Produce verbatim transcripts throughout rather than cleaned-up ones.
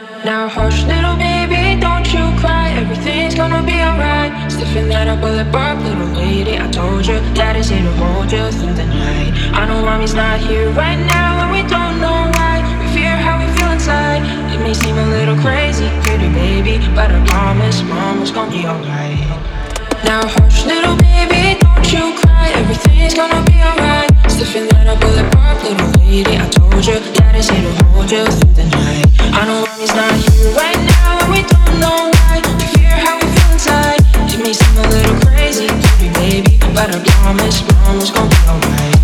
Now hush, little baby, don't you cry. Everything's gonna be alright. Stiffen that up, bullet bark, little lady. I told you that is here to hold you through the night. I know mommy's not here right now, and we don't know why. We fear how we feel inside. It may seem a little crazy, pretty baby, but I promise mama's gonna be alright. Now hush, little baby, don't you cry. Everything's gonna be alright. Stiffen that up, bullet bark, little lady. I told you that is here to hold you through the night. I know mommy's not here right now, and we don't know why. We fear how we feel inside. It may seem a little crazy, pretty baby, but I promise mama's gonna be alright.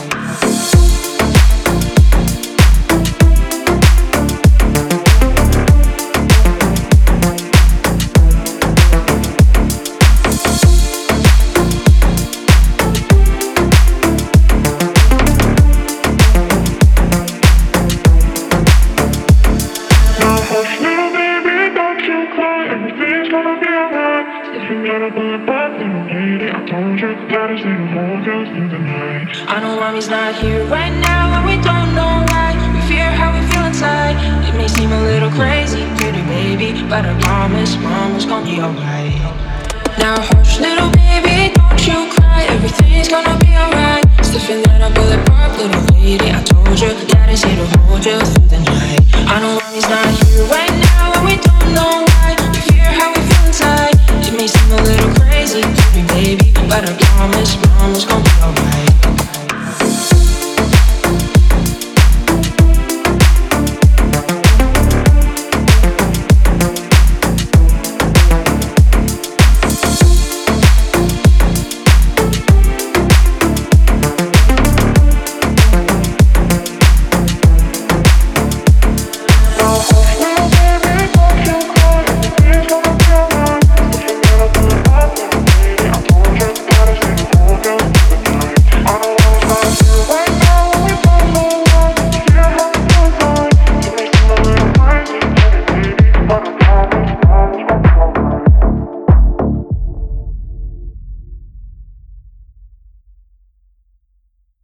I know mommy's not here right now, and we don't know why. We fear how we feel inside. It may seem a little crazy, pretty baby, but I promise mama's gonna be alright. Now hush, little baby, don't you cry. Everything's gonna be alright. Stiffen that up, bullet bark, little lady. I told you that is here to hold you through the night. I know mommy's not here right